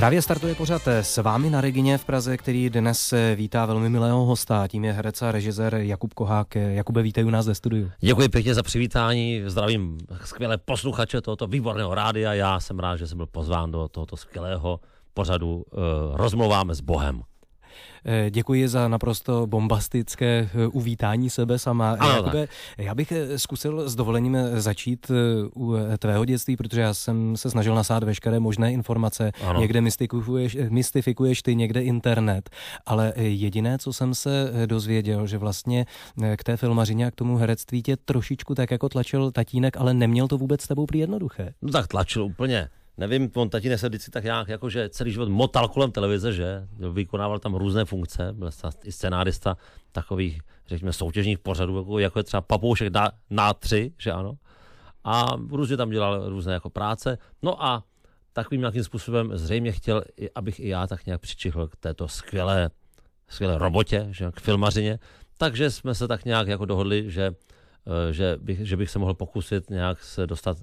Právě startuje pořad S vámi na Regině v Praze, který dnes vítá velmi milého hosta. Tím je herec a režisér Jakub Kohák. Jakube, vítej u nás ve studiu. Děkuji pěkně za přivítání, zdravím skvělé posluchače tohoto výborného rádia. Já jsem rád, že jsem byl pozván do tohoto skvělého pořadu Rozmluváme s Bohem. Děkuji za naprosto bombastické uvítání sebe sama. Ano, Jakube, já bych zkusil s dovolením začít u tvého dětství, protože já jsem se snažil nasát veškeré možné informace. Ano. Někde mystifikuješ ty, někde internet. Ale jediné, co jsem se dozvěděl, že vlastně k té filmařině a k tomu herectví tě trošičku tak jako tlačil tatínek, ale neměl to vůbec s tebou prý jednoduché. No tak tlačil úplně. Nevím, on tatínek se vždycky tak nějak, jakože celý život motal kolem televize, že? Vykonával tam různé funkce, byl i scenárista takových, řekněme, soutěžních pořadů, jako je třeba Papoušek na 3, že ano? A různě tam dělal různé jako práce. No a takovým nějakým způsobem zřejmě chtěl, abych i já tak nějak přičichl k této skvělé robotě, že? K filmařině. Takže jsme se tak nějak jako dohodli, že bych se mohl pokusit nějak se dostat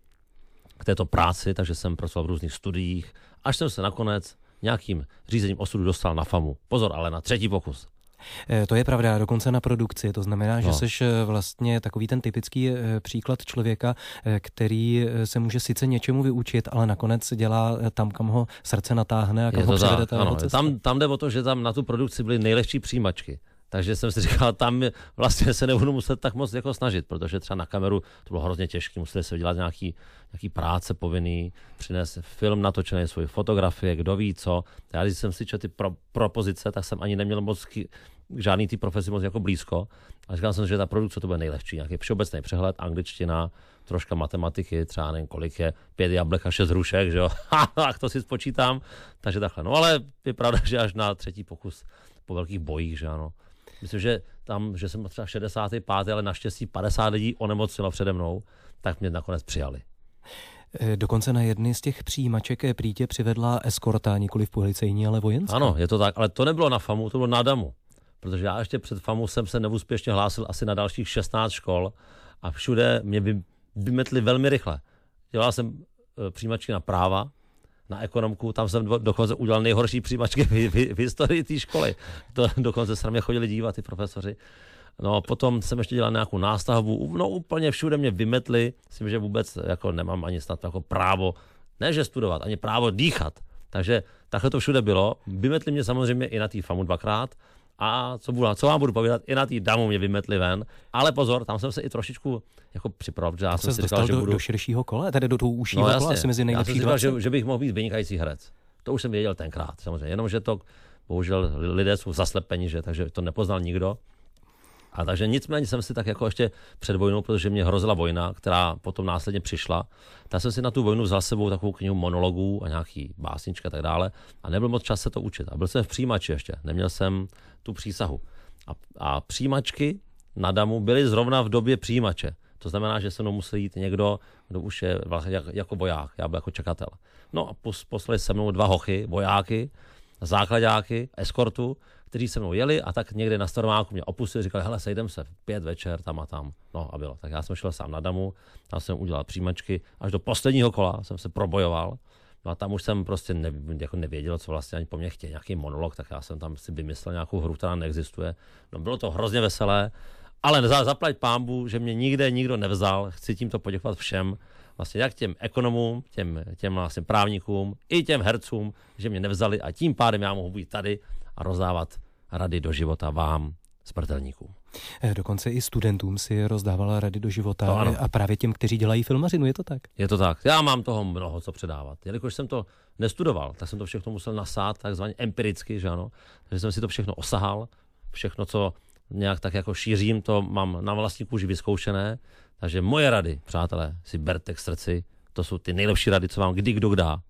k této práci, takže jsem pracoval v různých studiích, až jsem se nakonec nějakým řízením osudu dostal na FAMu. Pozor, ale na 3. pokus. To je pravda, dokonce na produkci. To znamená, že jsi vlastně takový ten typický příklad člověka, který se může sice něčemu vyučit, ale nakonec dělá tam, kam ho srdce natáhne a kam ho přivede ta jeho cesta. Tam jde o to, že tam na tu produkci byly nejlehčí přijímačky. Takže jsem si říkal, tam vlastně se nebudu muset tak moc jako snažit, protože třeba na kameru to bylo hrozně těžké, museli se dělat nějaký práce povinný, přinést film natočený, svoji fotografie, kdo ví co. Já když jsem si četl ty propozice, tak jsem ani neměl moc žádný ty profesi moc jako blízko. A říkal jsem, že ta produkce to bude nejlehčí, nějaký všeobecný přehled, angličtina, troška matematiky, třeba nevím, kolik je 5 jablek a 6 hrušek, že jo, tak to si spočítám, takže takhle. No ale je pravda, že až na 3. pokus po velkých bojích, že ano. Myslím, že jsem třeba 65., ale naštěstí 50 lidí onemocnilo přede mnou, tak mě nakonec přijali. Dokonce na jedny z těch přijímaček prý tě přivedla eskorta, nikoliv policejní, ale vojenská. Ano, je to tak, ale to nebylo na FAMu, to bylo na DAMu. Protože já ještě před FAMu jsem se neúspěšně hlásil asi na dalších 16 škol a všude mě vymetli velmi rychle. Dělal jsem přijímačky na práva, na ekonomku, tam jsem dokonce udělal nejhorší přijímačky v historii té školy. To dokonce se na mě chodili dívat ty profesoři. No potom jsem ještě dělal nějakou nástavbu, no úplně všude mě vymetli, myslím, že vůbec jako nemám ani snad jako právo, ne že studovat, ani právo dýchat. Takže takhle to všude bylo. Vymetli mě samozřejmě i na té FAMu 2krát a co vám budu povídat, i na té DAMu mě vymetli ven. Ale pozor, tam jsem se i trošičku jako připravil, že já jsem si říkal, že budu do širšího kola, tedy do toho užšího kola, asi mezi nejlepší 20. Já jsem říkal, že bych mohl být vynikající herec. To už jsem věděl tenkrát, samozřejmě. Jenomže to, bohužel, lidé jsou zaslepeni, že, takže to nepoznal nikdo. A takže nicméně jsem si tak jako ještě před vojnou, protože mě hrozila vojna, která potom následně přišla, tak jsem si na tu vojnu vzal sebou takovou knihu monologů a nějaký básnička a tak dále a nebyl moc čas se to učit. A byl jsem v přijímači ještě, neměl jsem tu přísahu. A přijímačky na DAMu byly zrovna v době přijímače. To znamená, že se mnou musel jít někdo, kdo už je vlastně jako voják, já byl jako čekatel. No a poslali se mnou 2 hochy, vojáky, základáky, eskortu, kteří se mnou jeli a tak někde na Staromáku mě opustili, říkali, hele, sejdem se v 5 večer tam a tam. No a bylo. Tak já jsem šel sám na DAMu, tam jsem udělal přijímačky, až do posledního kola jsem se probojoval. No a tam už jsem prostě nevěděl, co vlastně ani po mně chtějí, nějaký monolog, tak já jsem tam si vymyslel nějakou hru, která neexistuje. No bylo to hrozně veselé, ale zaplať pánbu, že mě nikde nikdo nevzal. Chci tímto poděkovat všem, vlastně jak těm ekonomům, těm vlastně právníkům, i těm hercům, že mě nevzali a tím pádem já mohu být tady a rozdávat rady do života vám, smrtelníkům. Dokonce i studentům si rozdával rady do života a právě těm, kteří dělají filmařinu, je to tak? Je to tak. Já mám toho mnoho co předávat. Jelikož jsem to nestudoval, tak jsem to všechno musel nasát takzvaně empiricky, že ano. Takže jsem si to všechno osahal, všechno, co nějak tak jako šířím, to mám na vlastní kůži vyzkoušené. Takže moje rady, přátelé, si berte k srdci. To jsou ty nejlepší rady, co vám kdy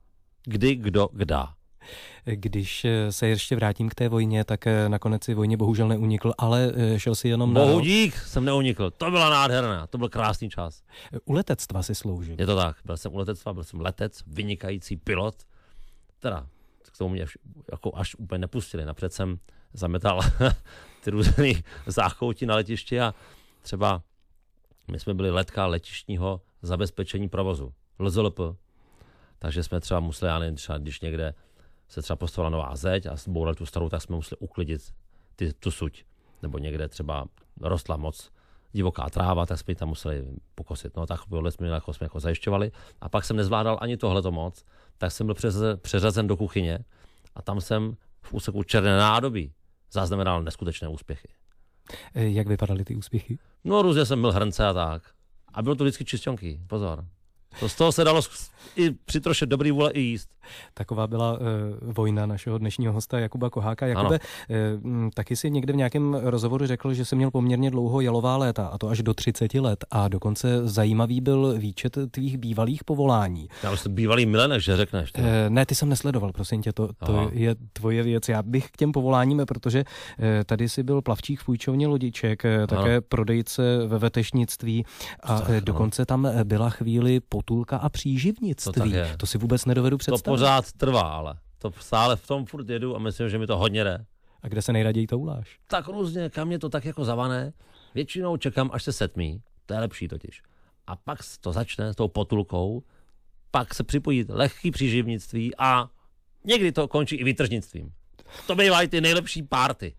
kdo dá. Když se ještě vrátím k té vojně, tak nakonec si vojně bohužel neunikl, ale šel si jenom Bohu dík, jsem neunikl. To byla nádherná, to byl krásný čas. U letectva si sloužil. Je to tak, byl jsem u letectva, byl jsem letec, vynikající pilot. Teda k tomu mě jako až úplně nepustili. Napřed jsem zametal ty různé záchoutí na letišti a třeba my jsme byli letka letištního zabezpečení provozu, LZLP. Takže jsme třeba museli, já nevím, třeba když někde se třeba postavila nová zeď a zbourali tu starou, tak jsme museli uklidit tu suť. Nebo někde třeba rostla moc divoká tráva, tak jsme ji tam museli pokosit. No tak jsme jako zajišťovali. A pak jsem nezvládal ani tohleto moc, tak jsem byl přeřazen do kuchyně a tam jsem v úseku černé nádobí zaznamenal neskutečné úspěchy. Jak vypadaly ty úspěchy? No různě jsem byl hrnce a tak. A bylo to vždycky čistionky, pozor. To z toho se dalo i při troše dobrý vůle i jíst. Taková byla vojna našeho dnešního hosta Jakuba Koháka. Jakube, taky si někde v nějakém rozhovoru řekl, že jsi měl poměrně dlouho jalová léta, a to až do 30 let. A dokonce zajímavý byl výčet tvých bývalých povolání. Já myslím, bývalý milenek, že řekneš. Ne, ty jsem nesledoval, prosím tě, to je tvoje věc. Já bych k těm povoláním, protože tady si byl plavčík v půjčovně lodiček, také prodejce ve vetešnictví a dokonce tam byla chvíli potulka a příživnictví. To si vůbec nedovedu představit. To pořád trvá, ale to stále v tom furt jedu a myslím, že mi to hodně jde. A kde se nejraději touláš? Tak různě, kam mě to tak jako zavané. Většinou čekám, až se setmí. To je lepší totiž. A pak to začne s tou potulkou, pak se připojí lehký příživnictví a někdy to končí i výtržnictvím. To bývají ty nejlepší párty.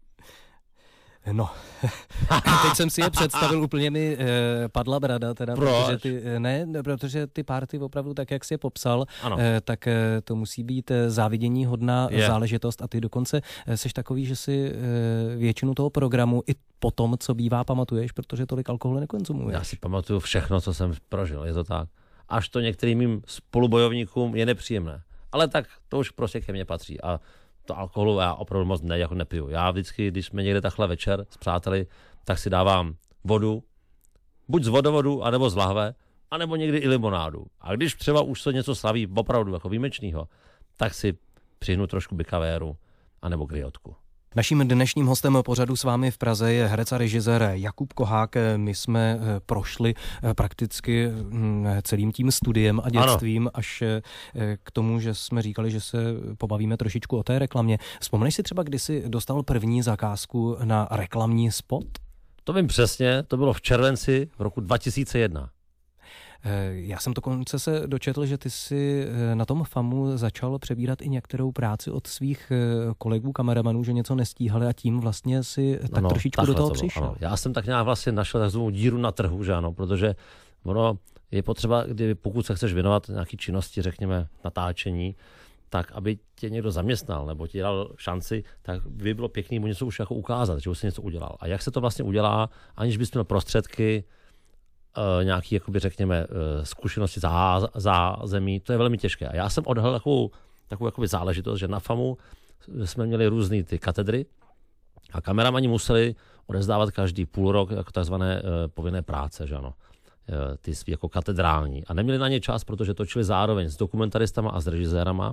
No, teď jsem si je představil, úplně mi padla brada, teda, protože ty párty opravdu tak, jak jsi je popsal, tak to musí být závidění hodná záležitost a ty dokonce seš takový, že si většinu toho programu i po tom, co bývá, pamatuješ, protože tolik alkoholu nekonzumuješ. Já si pamatuju všechno, co jsem prožil, je to tak. Až to některým mým spolubojovníkům je nepříjemné. Ale tak to už prostě ke mně patří a to alkoholu já opravdu moc nepiju. Já vždycky, když jsme někde takhle večer s přáteli, tak si dávám vodu, buď z vodovodu, anebo z lahve, anebo někdy i limonádu. A když třeba už se něco slaví opravdu jako výjimečného, tak si přihnu trošku bikavéru, anebo griotku. Naším dnešním hostem pořadu s vámi v Praze je herec a režisér Jakub Kohák. My jsme prošli prakticky celým tím studiem a dětstvím až k tomu, že jsme říkali, že se pobavíme trošičku o té reklamě. Vzpomeneš si třeba, kdy jsi dostal první zakázku na reklamní spot? To vím přesně, to bylo v červenci v roku 2001. Já jsem dokonce se dočetl, že ty si na tom FAMu začal přebírat i některou práci od svých kolegů kameramanů, že něco nestíhali a tím vlastně si tak trošičku do toho přišel. Ano. Já jsem tak nějak vlastně našel takovou díru na trhu, že ano, protože ono je potřeba, pokud se chceš věnovat nějaký činnosti, řekněme natáčení, tak aby tě někdo zaměstnal nebo ti dal šanci, tak by bylo pěkný mu něco už jako ukázat, že už si něco udělal. A jak se to vlastně udělá, aniž bys měl prostředky, nějaký, jakoby řekněme, zkušenosti zázemí, to je velmi těžké. A já jsem odhalil takovou jakoby záležitost, že na FAMu jsme měli různý ty katedry a kameramani museli odevzdávat každý půl rok jako takzvané povinné práce, že ano, ty svý jako katedrální. A neměli na ně čas, protože točili zároveň s dokumentaristama a s režisérama,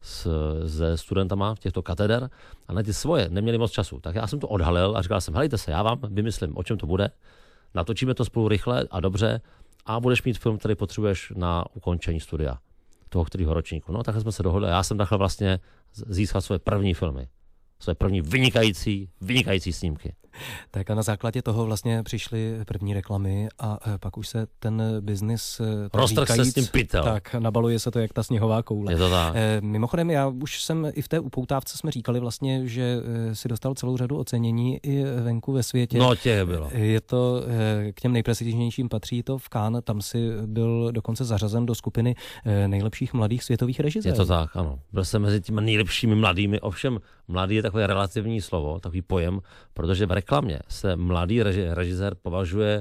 se studentama v těchto kateder a na ty svoje neměli moc času. Tak já jsem to odhalil a říkal jsem, helejte se, já vám vymyslím, o čem to bude. Natočíme to spolu rychle a dobře a budeš mít film, který potřebuješ na ukončení studia toho kterého ročníku. No, takhle jsme se dohodli a já jsem takhle vlastně získal svoje první filmy. Své první vynikající snímky. Tak a na základě toho vlastně přišly první reklamy a pak už se ten biznis roztrh se s tím pytel. Tak nabaluje se to jak ta sněhová koule. Je to tak. Mimochodem, já už jsem i v té upoutávce jsme říkali vlastně, že si dostal celou řadu ocenění i venku ve světě. No, těch bylo. Je to k těm nejprestižnějším patří to v Cannes, tam si byl dokonce zařazen do skupiny nejlepších mladých světových režisérů. Je to tak, ano. Byl jsem mezi těmi nejlepšími mladými, ovšem mladý je takové relativní slovo, takový pojem, protože v reklamě se mladý režisér považuje,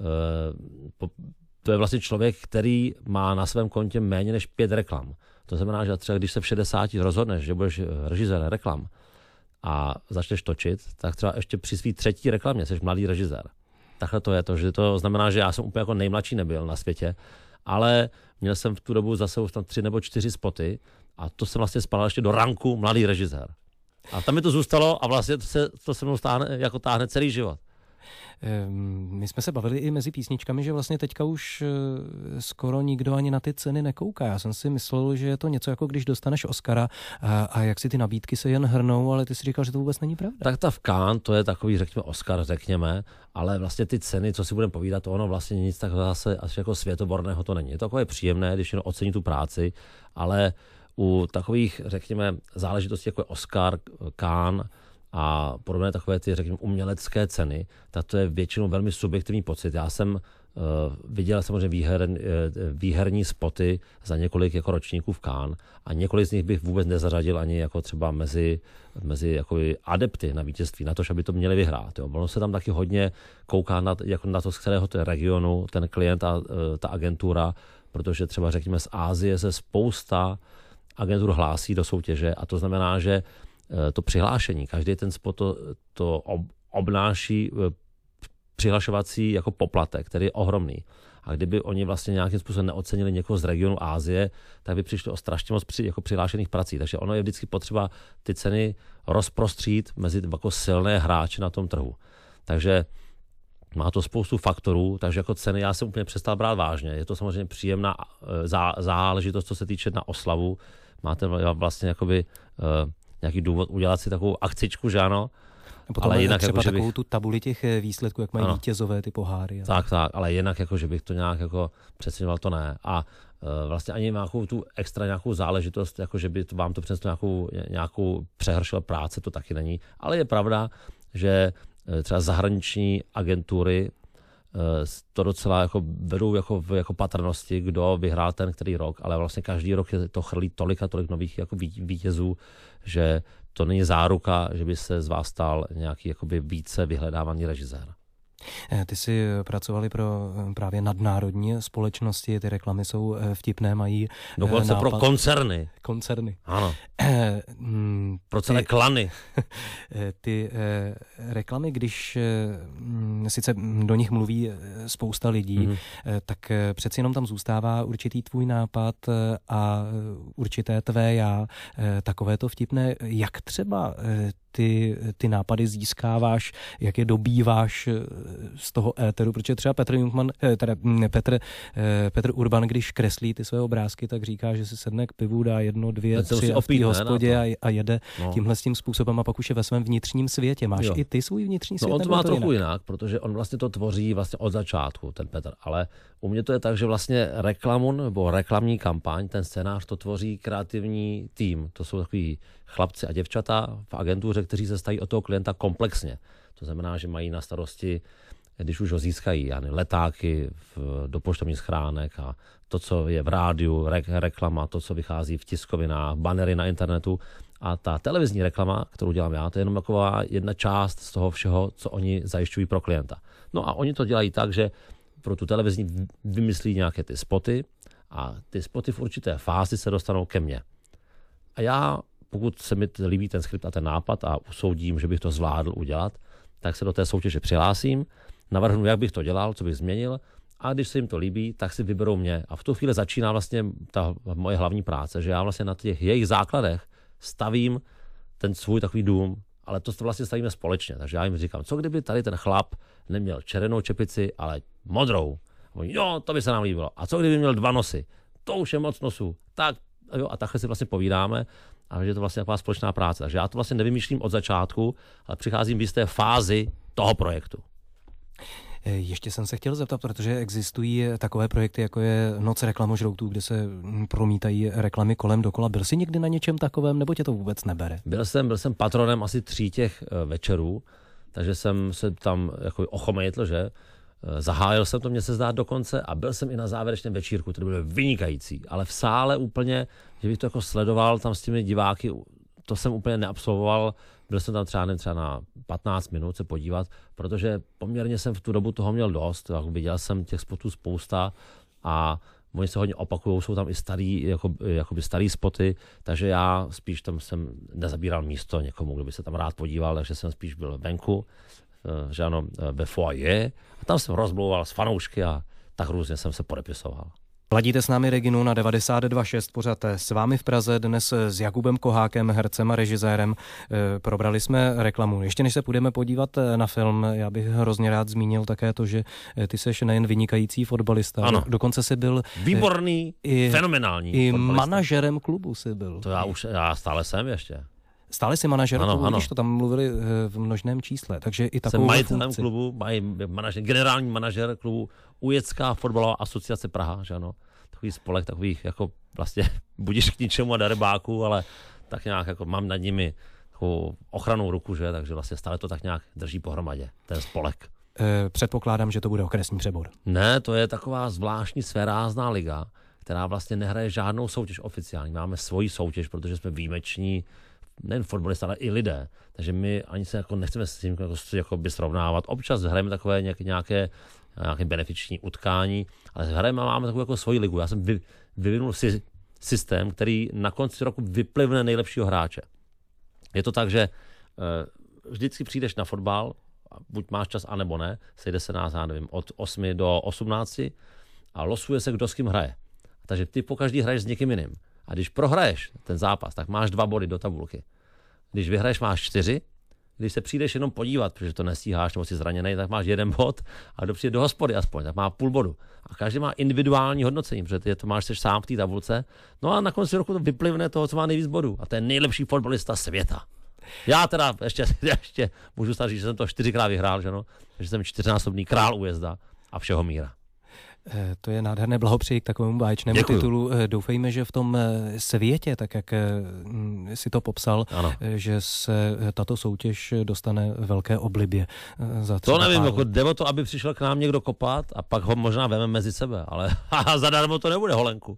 to je vlastně člověk, který má na svém kontě méně než 5 reklam. To znamená, že třeba když se v 60 rozhodneš, že budeš režisér reklam a začneš točit, tak třeba ještě při svý 3. reklamě jsi mladý režisér. Takhle to je to, že to znamená, že já jsem úplně jako nejmladší nebyl na světě, ale měl jsem v tu dobu zase už tam 3 nebo 4 spoty a to jsem vlastně spadal ještě do ranku mladý režisér. A tam mi to zůstalo a vlastně to se mnou táhne celý život. My jsme se bavili i mezi písničkami, že vlastně teďka už skoro nikdo ani na ty ceny nekouká. Já jsem si myslel, že je to něco jako když dostaneš Oscara a jak si ty nabídky se jen hrnou, ale ty si říkal, že to vůbec není pravda. Tak ta v Cannes, to je takový, řekněme, Oscar, řekněme, ale vlastně ty ceny, co si budeme povídat, ono vlastně nic tak zase až jako světoborného to není. Je to takové příjemné, když jen ocení tu práci, ale u takových, řekněme, záležitostí, jako je Oscar, Cannes a podobné takové ty, řekněme, umělecké ceny, tak to je většinou velmi subjektivní pocit. Já jsem viděl samozřejmě výherní spoty za několik jako ročníků v Cannes a několik z nich bych vůbec nezařadil ani jako třeba mezi jako adepty na vítězství, na to, aby to měli vyhrát. Jo. Ono se tam taky hodně kouká jako na to, z kterého to je regionu, ten klient a ta agentura, protože třeba řekněme z Asie se spousta agentur hlásí do soutěže a to znamená, že to přihlášení, každý ten spot to obnáší přihlašovací jako poplatek, který je ohromný. A kdyby oni vlastně nějakým způsobem neocenili někoho z regionu Asie, tak by přišlo o strašně moc jako přihlášených prací. Takže ono je vždycky potřeba ty ceny rozprostřít mezi jako silné hráče na tom trhu. Takže má to spoustu faktorů, takže jako ceny já jsem úplně přestal brát vážně. Je to samozřejmě příjemná záležitost, co se týče na oslavu. Máte vlastně jakoby nějaký důvod udělat si takovou akcičku, že ano? Potom ale jinak třeba jako, takovou tu tabuli těch výsledků, jak mají vítězové ty poháry. Tak, ale jinak jako, že bych to nějak jako přeceňoval, to ne. A vlastně ani nějakou tu extra nějakou záležitost, jako že by vám to přineslo nějakou přehršel práce, to taky není. Ale je pravda, že třeba zahraniční agentury to docela jako vedou jako patrnosti, kdo vyhrál ten který rok, ale vlastně každý rok je to chrlí tolik a tolik nových jako vítězů, že to není záruka, že by se z vás stal nějaký jakoby více vyhledávaný režisér. Ty jsi pracovali pro právě nadnárodní společnosti, ty reklamy jsou vtipné, mají dokonce pro koncerny. Koncerny. Ano. Pro celé klany. Ty reklamy, když sice do nich mluví spousta lidí, tak přeci jenom tam zůstává určitý tvůj nápad a určité tvé já, takové to vtipné. Jak třeba ty nápady získáváš, jak je dobýváš z toho éteru, protože třeba Petr Urban, když kreslí ty své obrázky, tak říká, že si sedne k pivu, dá 1, 2, 3 a v té hospodě a jede tímhle s tím způsobem a pak už je ve svém vnitřním světě. Máš i ty svůj vnitřní svět? No on to má trochu jinak, protože on vlastně to tvoří vlastně od začátku, ten Petr, ale u mě to je tak, že vlastně reklamu nebo reklamní kampaň, ten scénář to tvoří kreativní tým. To jsou takový chlapci a děvčata v agentuře, kteří se staví o toho klienta komplexně. To znamená, že mají na starosti, když už ho získají, letáky do poštovních schránek a to, co je v rádiu, reklama, to, co vychází v tiskovinách, banery na internetu. A ta televizní reklama, kterou dělám já, to je jenom taková jedna část z toho všeho, co oni zajišťují pro klienta. No a oni to dělají tak, že pro tu televizní vymyslí nějaké ty spoty a ty spoty v určité fázi se dostanou ke mně. A já, pokud se mi líbí ten skript a ten nápad a usoudím, že bych to zvládl udělat, tak se do té soutěže přihlásím, navrhnu, jak bych to dělal, co bych změnil a když se jim to líbí, tak si vyberou mě. A v tu chvíli začíná vlastně ta moje hlavní práce, že já vlastně na těch jejich základech stavím ten svůj takový dům, ale to vlastně stavíme společně. Takže já jim říkám, co kdyby tady ten chlap neměl červenou čepici, ale modrou. A oni, jo, to by se nám líbilo. A co kdyby měl 2 nosy? To už je moc nosů. Tak, jo, a takhle si vlastně povídáme a že je to vlastně taková společná práce. Takže já to vlastně nevymýšlím od začátku, ale přicházím v jisté fázi toho projektu. Ještě jsem se chtěl zeptat, protože existují takové projekty, jako je Noc reklamožroutů, kde se promítají reklamy kolem dokola. Byl jsi někdy na něčem takovém, nebo tě to vůbec nebere? Byl jsem patronem asi 3 těch večerů, takže jsem se tam jako ochomejtl, že zahájil jsem to, mně se zdá dokonce, a byl jsem i na závěrečném večírku, který byl vynikající, ale v sále úplně, že bych to jako sledoval tam s těmi diváky, to jsem úplně neabsolvoval. Byl jsem tam třeba na 15 minut se podívat, protože poměrně jsem v tu dobu toho měl dost. Viděl jsem těch spotů spousta a oni se hodně opakují, jsou tam i jakoby starý spoty, takže já spíš tam jsem nezabíral místo někomu, kdo by se tam rád podíval, takže jsem spíš byl venku, že ano, ve foyer, a tam jsem rozmlouval s fanoušky a tak různě jsem se podepisoval. Ladíte s námi Reginu na 92.6 pořad S vámi v Praze dnes s Jakubem Kohákem, hercem a režisérem. Probrali jsme reklamu. Ještě než se půjdeme podívat na film, já bych hrozně rád zmínil také to, že ty seš nejen vynikající fotbalista, ano. Dokonce jsi byl výborný, fenomenální i fotbalista. Manažerem klubu jsi byl. To já stále jsem ještě. Stále jsi manažer klubu, ano. Když to tam mluvili v množném čísle, takže i takovou jsem majitelem klubu, generální manažer klubu Ujecká fotbalová asociace Praha, že ano. takový spolek takových jako vlastně budíš k ničemu a darebáků, ale tak nějak jako mám nad nimi takovou ochrannou ruku, že, takže vlastně stále to tak nějak drží pohromadě, ten spolek. Předpokládám, že to bude okresní přebor. Ne, to je taková zvláštní svérázná liga, která vlastně nehraje žádnou soutěž oficiální. Máme svoji soutěž, protože jsme výjimeční, nejen fotbalisté, ale i lidé. Takže my ani se jako nechceme s tím jako by srovnávat. Občas hrajeme takové nějaké benefiční utkání, ale hrajeme, máme takovou jako svoji ligu. Já jsem vyvinul systém, který na konci roku vyplivne nejlepšího hráče. Je to tak, že vždycky přijdeš na fotbal, buď máš čas, anebo ne, sejde se nás, já nevím, od 8 do 18 a losuje se, kdo s kým hraje. Takže ty pokaždý hraješ s někým jiným. A když prohraješ ten zápas, tak máš 2 body do tabulky. Když vyhraješ, máš 4. Když se přijdeš jenom podívat, protože to nestíháš nebo jsi zraněný, tak máš 1 bod. A kdo přijde do hospody aspoň, tak má půl bodu. A každý má individuální hodnocení, protože ty to máš seš sám v té tabulce. No a na konci roku to vyplivne toho, co má nejvíc bodů. A to je nejlepší fotbalista světa. Já teda ještě můžu snad říct, že jsem to 4krát vyhrál, že no? Že jsem 4násobný král újezda a všeho míra. To je nádherné, blahopřeji k takovému báječnému titulu. Doufejme, že v tom světě, tak jak si to popsal, ano, že se tato soutěž dostane velké oblibě. To nevím, jako jde o to, aby přišel k nám někdo kopat a pak ho možná veme mezi sebe, ale zadarmo to nebude, Holenku.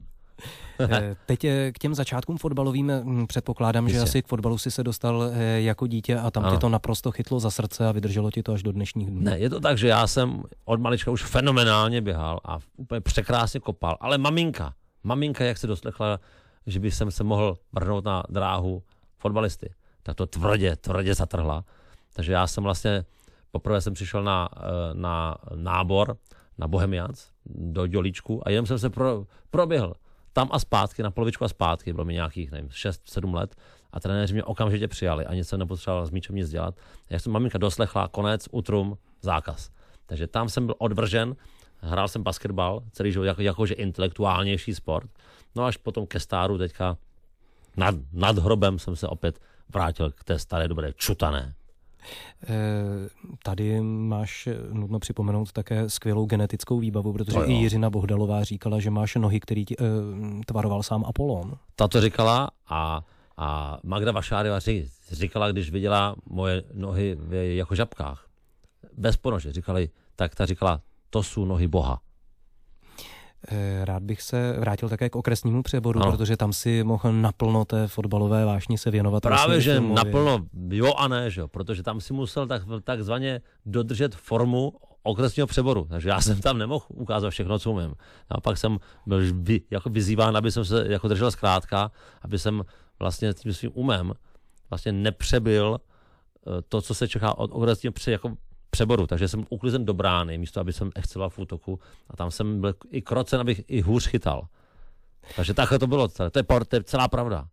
Teď k těm začátkům fotbalovým předpokládám, že asi k fotbalu si se dostal jako dítě a tam ti to naprosto chytlo za srdce a vydrželo ti to až do dnešních dnů. Ne, je to tak, že já jsem od malička už fenomenálně běhal a úplně překrásně kopal, ale maminka, jak se doslechla, že by jsem se mohl vrhnout na dráhu fotbalisty, tak to tvrdě zatrhla. Takže já jsem vlastně, poprvé jsem přišel na nábor, na Bohemians, do Dělíčku a jenom jsem se proběhl tam a zpátky, na polovičku a zpátky, bylo mi nějakých, nevím, 6-7 let a trenéři mě okamžitě přijali, ani jsem nepotřeboval s míčem nic dělat. Jak jsem maminka doslechla, konec, utrum, zákaz. Takže tam jsem byl odvržen, hrál jsem basketbal, celý život jakože intelektuálnější sport, no až potom ke stáru teďka nad hrobem jsem se opět vrátil k té staré dobré čutané. Tady máš nutno připomenout také skvělou genetickou výbavu, protože i Jiřina Bohdalová říkala, že máš nohy, který ti tvaroval sám Apollon. Ta to říkala a Magda Vašáriová říkala, když viděla moje nohy jako žabkách, bez ponože, tak ta říkala, to jsou nohy Boha. Rád bych se vrátil také k okresnímu přeboru, protože tam si mohl naplno té fotbalové vášni se věnovat. Právě, že naplno jo a ne, že? Protože tam si musel takzvaně dodržet formu okresního přeboru. Takže já jsem tam nemohl ukázat všechno, co umím. A pak jsem byl jako vyzýván, aby jsem se jako držel zkrátka, aby jsem vlastně tím svým umem vlastně nepřebil to, co se čeká od okresního přeboru, takže jsem uklizen do brány, místo aby jsem exceloval v útoku a tam jsem byl i krocen, abych i hůř chytal. Takže takhle to bylo, to je celá pravda.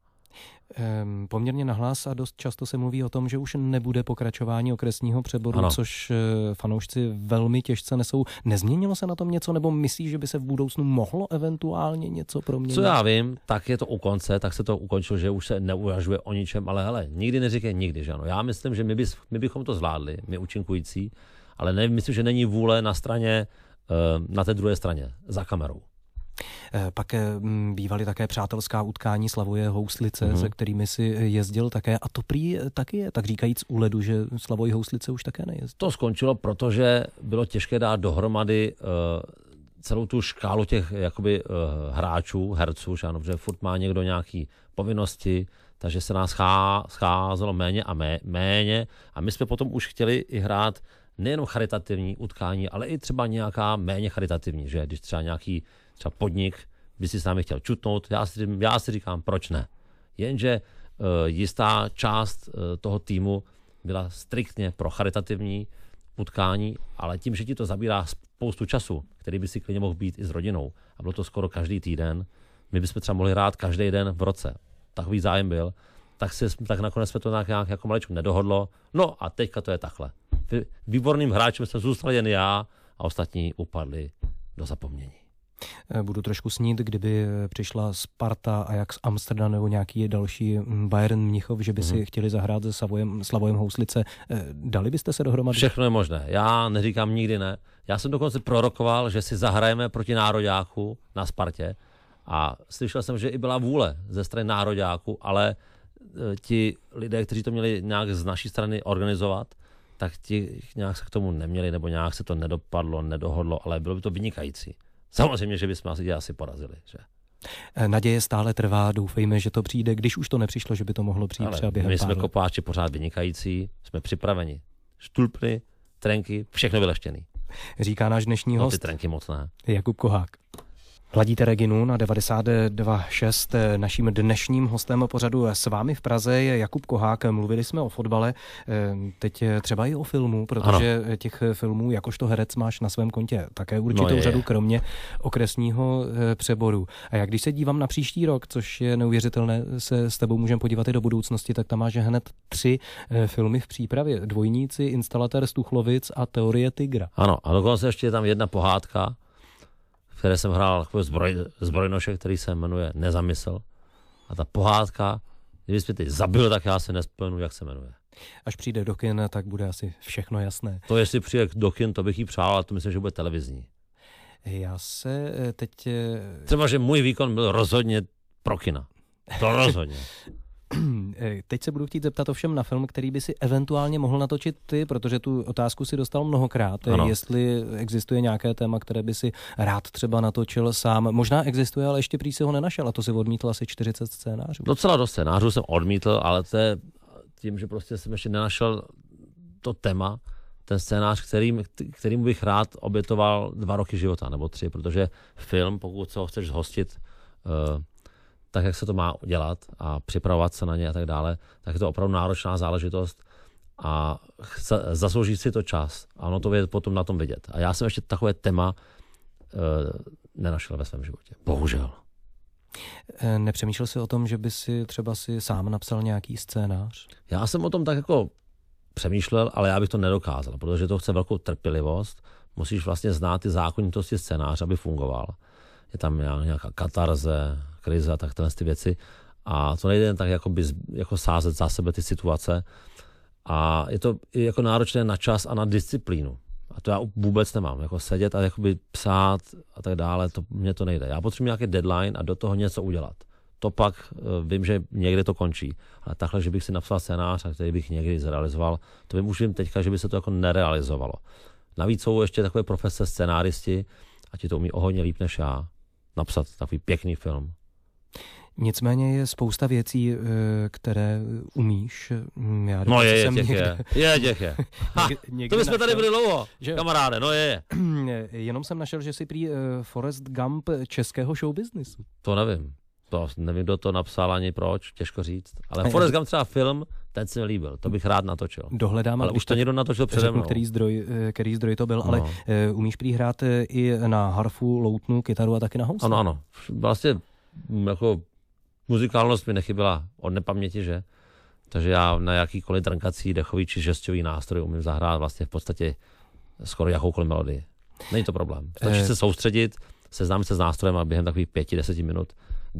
Poměrně nahlas a dost často se mluví o tom, že už nebude pokračování okresního přeboru, což fanoušci velmi těžce nesou. Nezměnilo se na tom něco, nebo myslíš, že by se v budoucnu mohlo eventuálně něco proměnit? Co já vím, tak je to u konce, tak se to ukončilo, že už se neuvažuje o ničem, ale hele, nikdy neříkej nikdy, že ano. Já myslím, že my bychom to zvládli, my účinkující, ale myslím, že není vůle na straně, na té druhé straně, za kamerou. Pak bývaly také přátelská utkání Slavoj Houslice, se kterými si jezdil také. A to prý taky je, tak říkajíc, u ledu, že Slavoj Houslice už také nejezdí. To skončilo, protože bylo těžké dát dohromady celou tu škálu těch jakoby hráčů, herců, protože furt má někdo nějaký povinnosti, takže se nás scházelo méně a méně. A my jsme potom už chtěli i hrát nejenom charitativní utkání, ale i třeba nějaká méně charitativní, že když třeba nějaký podnik by si s námi chtěl čutnout, já si říkám, proč ne. Jenže jistá část toho týmu byla striktně pro charitativní utkání, ale tím, že ti to zabírá spoustu času, který by si klidně mohl být i s rodinou, a bylo to skoro každý týden, my bychom třeba mohli hrát každý den v roce. Takový zájem byl, tak nakonec jsme to nějak jako maličku nedohodlo. No a teďka to je takhle. Výborným hráčem jsme zůstali jen já a ostatní upadli do zapomnění. Budu trošku snít, kdyby přišla Sparta, Ajax Amsterdam nebo nějaký další Bayern Mnichov, že by si chtěli zahrát se Slavojem Houslice. Dali byste se dohromady? Všechno je možné. Já neříkám nikdy ne. Já jsem dokonce prorokoval, že si zahrajeme proti nároďáku na Spartě A slyšel jsem, že i byla vůle ze strany nároďáků, ale ti lidé, kteří to měli nějak z naší strany organizovat, tak ti nějak se k tomu neměli, nebo nějak se to nedopadlo, nedohodlo, ale bylo by to vynikající. Samozřejmě, že bychom asi porazili. Že? Naděje stále trvá, doufejme, že to přijde, když už to nepřišlo, že by to mohlo přijít třeba během my jsme kopáči pořád vynikající, jsme připraveni. Štulpny, trenky, všechno vyleštěný. Říká náš dnešní host. Ty trenky moc ne. Jakub Kohák. Ladíte Reginu na 92.6. Naším dnešním hostem pořadu s vámi v Praze je Jakub Kohák. Mluvili jsme o fotbale, teď třeba i o filmu, protože těch filmů jakožto herec máš na svém kontě také určitou řadu, kromě okresního přeboru. A jak když se dívám na příští rok, což je neuvěřitelné, se s tebou můžeme podívat i do budoucnosti, tak tam máš hned 3 filmy v přípravě. Dvojníci, Instalatér z Tuchlovic a Teorie tygra. Ano, a dokonce ještě je tam jedna pohádka, které jsem hrál zbrojnoše, který se jmenuje Nezamysl. A ta pohádka, kdyby jsi mě teď zabil, tak já se nespomenu, jak se jmenuje. Až přijde do kin, tak bude asi všechno jasné. To, jestli přijde do kin, to bych jí přál, ale to myslím, že bude televizní. Já se teď... Třeba, že můj výkon byl rozhodně pro kina. To rozhodně. Teď se budu chtít zeptat ovšem na film, který by si eventuálně mohl natočit ty, protože tu otázku si dostal mnohokrát. Ano. Jestli existuje nějaké téma, které by si rád třeba natočil sám. Možná existuje, ale ještě prý si ho nenašel a to si odmítl asi 40 scénářů. Docela dost scénářů jsem odmítl, ale to je tím, že prostě jsem ještě nenašel to téma, ten scénář, kterým bych rád obětoval 2 roky života, nebo 3, protože film, pokud se ho chceš zhostit, tak jak se to má udělat a připravovat se na ně a tak dále, tak je to opravdu náročná záležitost a zaslouží si to čas. A ono to je potom na tom vidět. A já jsem ještě takové téma nenašel ve svém životě. Bohužel. Nepřemýšlel jsi o tom, že by si třeba si sám napsal nějaký scénář? Já jsem o tom tak jako přemýšlel, ale já bych to nedokázal, protože to chce velkou trpělivost. Musíš vlastně znát ty zákonitosti scénáře, aby fungoval. Je tam nějaká katarze, krize a tak ty věci. A to nejde jen tak jako sázet za sebe ty situace. A je to i jako náročné na čas a na disciplínu. A to já vůbec nemám. Jako sedět a jakoby psát a tak dále, mně to nejde. Já potřebuji nějaký deadline a do toho něco udělat. To pak vím, že někde to končí. Ale takhle, že bych si napsal scénář, a který bych někdy zrealizoval, to vím už teďka, že by se to jako nerealizovalo. Navíc jsou ještě takové profese scénáristi a ti to umí o hodně líp než já. Napsat takový pěkný film. Nicméně je spousta věcí, které umíš. Já je těch je. To bychom tady byli dlouho, kamaráde, je. Jenom jsem našel, že jsi prý Forrest Gump českého showbiznisu. To nevím. To nevím, kdo to napsal ani proč, těžko říct. Ale Forrest Gump třeba film, ten se mi líbil, to bych rád natočil. Dohledám, ale už to někdo natočil přede mnou. Který zdroj to byl, ale umíš prý hrát i na harfu, loutnu, kytaru a taky na housle. Ano. Vlastně jako muzikálnost mi nechyběla od nepaměti, že? Takže já na jakýkoliv drnkací, dechový či žestový nástroj umím zahrát vlastně v podstatě skoro jakoukoliv melodii. Není to problém. Stačí se soustředit, seznámit se s nástrojem a během takových 5-10 minut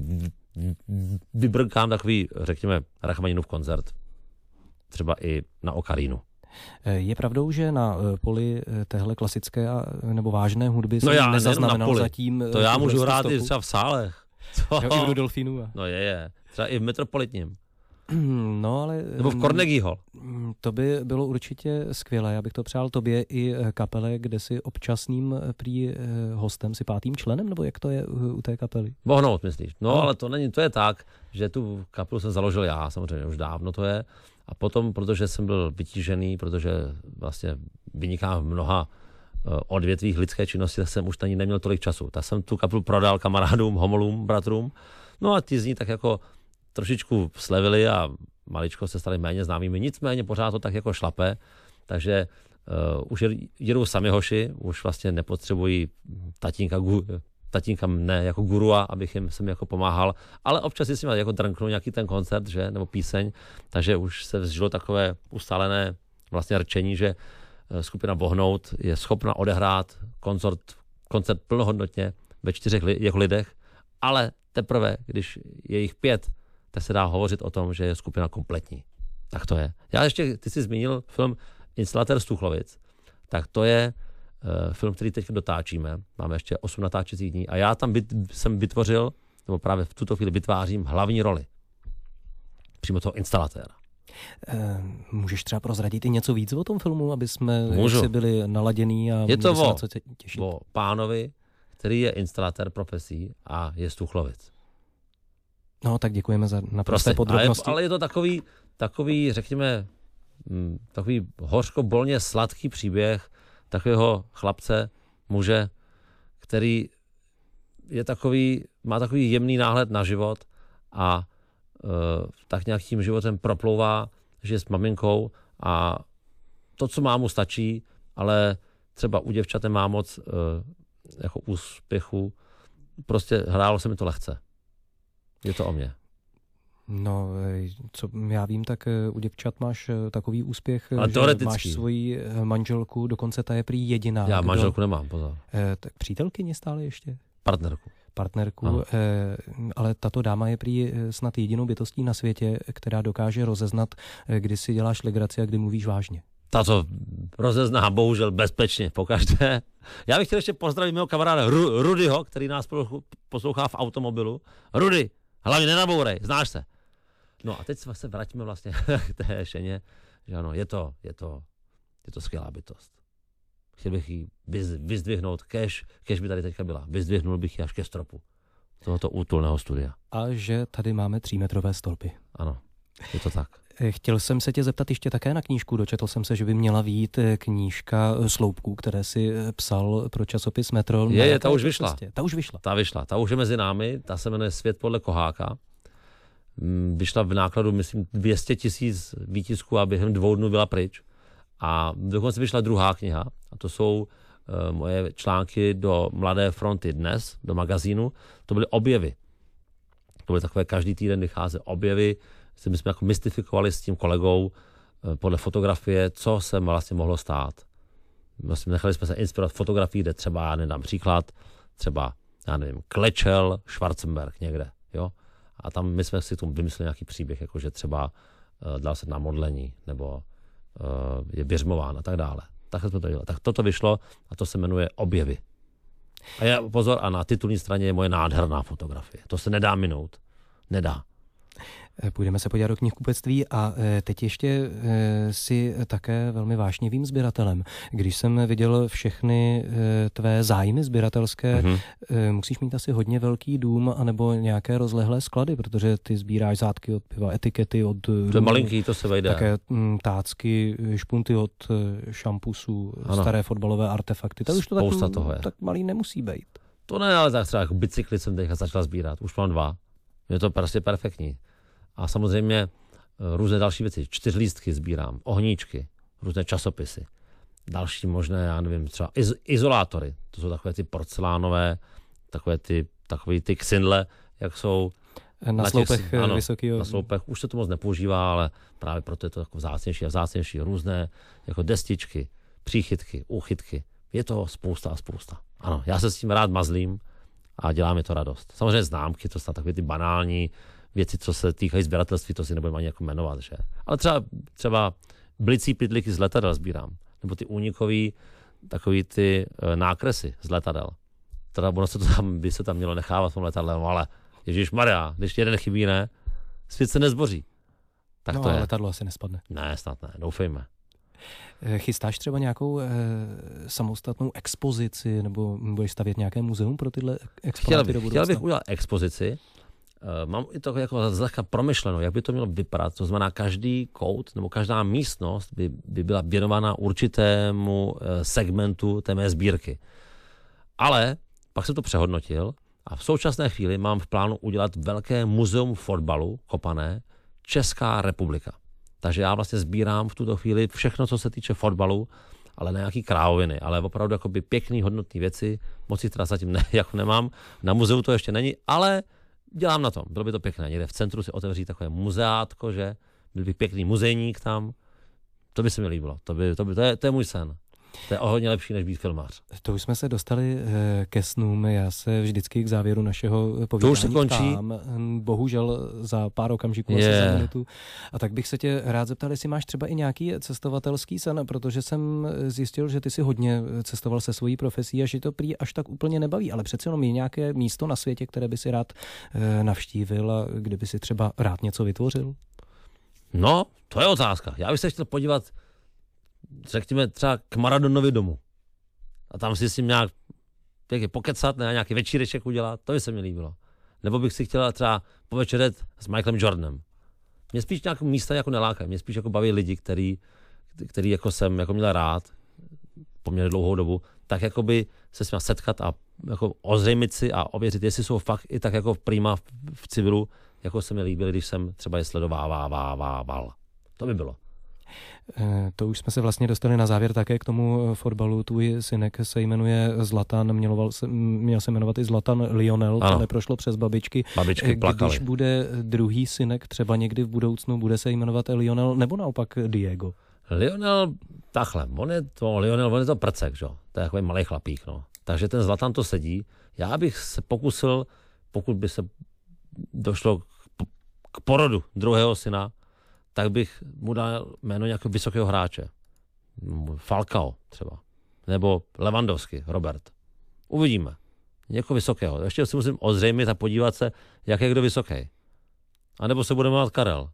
vybrkám takový, řekněme, Rachmaninův koncert. Třeba i na okarínu. Je pravdou, že na poli téhle klasické nebo vážné hudby jsem nezaznamenal zatím... To já můžu hrát i třeba v sálech. I v Rudolfínu. Je. Třeba i v Metropolitním. No, ale... Nebo v Carnegie Hall. To by bylo určitě skvělé. Já bych to přál tobě i kapele, kde si občasným prý hostem, si 5. členem, nebo jak to je u té kapely? Bohnout, myslíš? No, ale to není, to je tak, že tu kapelu jsem založil já, samozřejmě už dávno to je. A potom, protože jsem byl vytížený, protože vlastně vynikám v mnoha odvětvích lidské činnosti, tak jsem už ani neměl tolik času. Tak jsem tu kapelu prodal kamarádům, homolům, bratrům. No a ti z ní tak jako trošičku slevili a maličko se stali méně známými. Nicméně pořád to tak jako šlape, takže už jedou sami hoši, už vlastně nepotřebují tatínka mne jako gurua, abych jsem jako pomáhal, ale občas si s nimi jako drnknu nějaký ten koncert, že, nebo píseň, takže už se vzžilo takové ustálené vlastně rčení, že skupina Bohnout je schopna odehrát koncert plnohodnotně ve 4 jako lidech, ale teprve, když je jich 5, tak se dá hovořit o tom, že je skupina kompletní. Tak to je. Ty jsi zmínil film Instalatér z Tuchlovic, tak to je film, který teď dotáčíme. Máme ještě 8 natáčecích dní a já tam jsem vytvořil nebo právě v tuto chvíli vytvářím hlavní roli. Přímo toho instalatéra. Můžeš třeba prozradit i něco víc o tom filmu, aby jsme si byli naladění a je to se na co těšit? O pánovi, který je instalatér profesí a je z Tuchlovic. No, tak děkujeme za naprosté podrobnosti. Ale je to takový, řekněme, takový hořko-bolně sladký příběh takového chlapce, muže, který je má takový jemný náhled na život a tak nějak tím životem proplouvá, že je s maminkou a to, co má, mu stačí, ale třeba u děvčatem má moc jako úspěchu. Prostě hrálo se mi to lehce. Je to o mě. No, co já vím, tak u děvčat máš takový úspěch, ale že máš svoji manželku, dokonce ta je prý jediná. Já manželku nemám, pozor. Tak přítelkyni stále ještě? Partnerku, ale tato dáma je prý snad jedinou bytostí na světě, která dokáže rozeznat, kdy si děláš legraci a kdy mluvíš vážně. Tato rozezná bohužel bezpečně pokaždé. Já bych chtěl ještě pozdravit mého kamaráda Rudyho, který nás poslouchá v automobilu. Rudy, hlavně nenabourej, znáš se. No a teď se vrátíme vlastně k té šeně, že ano, je to skvělá bytost. Chtěl bych ji vyzdvihnout, kež by tady teďka byla. Vyzdvihnul bych ji až ke stropu tohoto útulného studia. A že tady máme 3metrové stolpy. Ano, je to tak. Chtěl jsem se tě zeptat ještě také na knížku. Dočetl jsem se, že by měla vyjít knížka sloupků, které si psal pro časopis Metro. Ta už vyšla. Ta už je mezi námi, ta se jmenuje Svět podle Koháka. Vyšla v nákladu, myslím, 200 000 výtisků a během 2 dnů byla pryč. A dokonce vyšla druhá kniha, a to jsou moje články do Mladé fronty dnes, do magazínu. To byly objevy. To byly takové, každý týden vychází objevy. My jsme jako mystifikovali s tím kolegou podle fotografie, co se vlastně mohlo stát. Vlastně nechali jsme se inspirovat fotografií, kde třeba, já nedám příklad, třeba, já nevím, klečel Schwarzenberg někde, jo. A tam my jsme si tomu vymysleli nějaký příběh, jako že třeba dal se na modlení, nebo je běžmován a tak dále. Takhle jsme to dělali. Tak toto vyšlo a to se jmenuje Objevy. A pozor, a na titulní straně je moje nádherná fotografie. To se nedá minout. Nedá. Půjdeme se podívat do knihkupectví a teď ještě si také velmi vášnivým sběratelem. Když jsem viděl všechny tvé zájmy sběratelské, musíš mít asi hodně velký dům anebo nějaké rozlehlé sklady, protože ty sbíráš zátky od piva, etikety od... To je malinký, to se vejde. Také tácky, špunty od šampusů, staré fotbalové artefakty. Tak už to tak malý nemusí být. To ne, ale tak třeba jako bicykly jsem teďka začal sbírat. Už mám 2. Je to prostě perfektní. A samozřejmě různé další věci. 4lístky sbírám, ohníčky, různé časopisy. Další možné, já nevím, třeba izolátory. To jsou takové ty porcelánové, takové ty ksindle, jak jsou na sloupech vysokého. Na sloupech už se to moc nepoužívá, ale právě proto je to jako vzácnější a vzácnější. Různé jako destičky, příchytky, úchytky. Je toho spousta a spousta. Ano, já se s tím rád mazlím a dělá mi to radost. Samozřejmě známky, to jsou takové ty banální věci, co se týkají sběratelství, to si nebudeme ani jako jmenovat, že? Ale třeba blicí pytlíky z letadel sbírám. Nebo ty únikový, takový ty nákresy z letadel. Teda by se tam mělo nechávat v tom letadlem, ale ježišmarja, když jeden chybí, ne? Svět se nezboří. Tak no, to je. Letadlo asi nespadne. Ne, snad ne, doufejme. Chystáš třeba nějakou samostatnou expozici, nebo budeš stavět nějaké muzeum pro tyhle exponáty do budoucna? Chtěl bych udělat expozici. Mám i to jako zlehka promyšleno, jak by to mělo vypadat. To znamená, každý kout nebo každá místnost by byla věnována určitému segmentu té mé sbírky. Ale pak jsem to přehodnotil a v současné chvíli mám v plánu udělat velké muzeum fotbalu, kopané, Česká republika. Takže já vlastně sbírám v tuto chvíli všechno, co se týče fotbalu, ale ne nějaký krávoviny, ale opravdu jakoby pěkný, hodnotné věci. Moc jich teda zatím jako nemám. Na muzeu to ještě není, ale dělám na tom. Bylo by to pěkné. Někde v centru si otevřít takové muzeátko, že byl by pěkný muzejník tam. To by se mi líbilo. To je můj sen. To je o hodně lepší, než být filmář. To už jsme se dostali ke snům. Já se vždycky k závěru našeho povídání to už se končí. ptám. Bohužel za pár okamžiků, asi za minutu. A tak bych se tě rád zeptal, jestli máš třeba i nějaký cestovatelský sen, protože jsem zjistil, že ty si hodně cestoval se svojí profesí a že to prý až tak úplně nebaví, ale přece jenom je nějaké místo na světě, které by si rád navštívil a kde by si třeba rád něco vytvořil? No, to je otázka. Já bych se chtěl podívat, řekněme, třeba k Maradonovi domu. A tam si s ním nějak pokecat, nějaký večíreček udělat, to by se mi líbilo. Nebo bych si chtěla třeba povečeřet s Michaelem Jordanem. Mě spíš nějaké místa jako nelákají, mě spíš jako baví lidi, který jako jsem jako měl rád poměrně dlouhou dobu, tak jako by se s nimi setkat a jako ozřejmit si a ověřit, jestli jsou fakt i tak jako prima v civilu, jako se mi líbilo, když jsem třeba je sledovával. To by bylo. To už jsme se vlastně dostali na závěr také k tomu fotbalu. Tvůj synek se jmenuje Zlatan, měl se jmenovat i Zlatan Lionel, to neprošlo přes babičky. Babičky plakaly. Když bude druhý synek třeba někdy v budoucnu, bude se jmenovat Lionel nebo naopak Diego? Lionel, takhle, on je to prcek, že? To je takový malý chlapík, no. Takže ten Zlatan to sedí. Já bych se pokusil, pokud by se došlo k porodu druhého syna, tak bych mu dal jméno nějakého vysokého hráče. Falcao třeba. Nebo Lewandowski, Robert. Uvidíme. Někoho vysokého. Ještě si musím ozřejmit a podívat se, jak je kdo vysoký. A nebo se bude jmenovat Karel.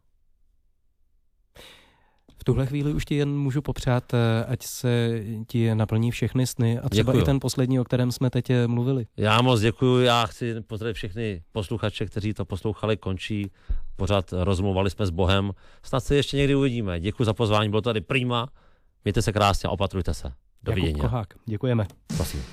V tuhle chvíli už ti jen můžu popřát, ať se ti naplní všechny sny a třeba děkuju. I ten poslední, o kterém jsme teď mluvili. Já moc děkuju, já chci pozdravit všechny posluchače, kteří to poslouchali, končí. Pořád rozmluvali jsme s Bohem. Snad se ještě někdy uvidíme. Děkuji za pozvání, bylo tady prima. Mějte se krásně a opatrujte se. Dovidění. Jakub Kohák, děkujeme. Prosím.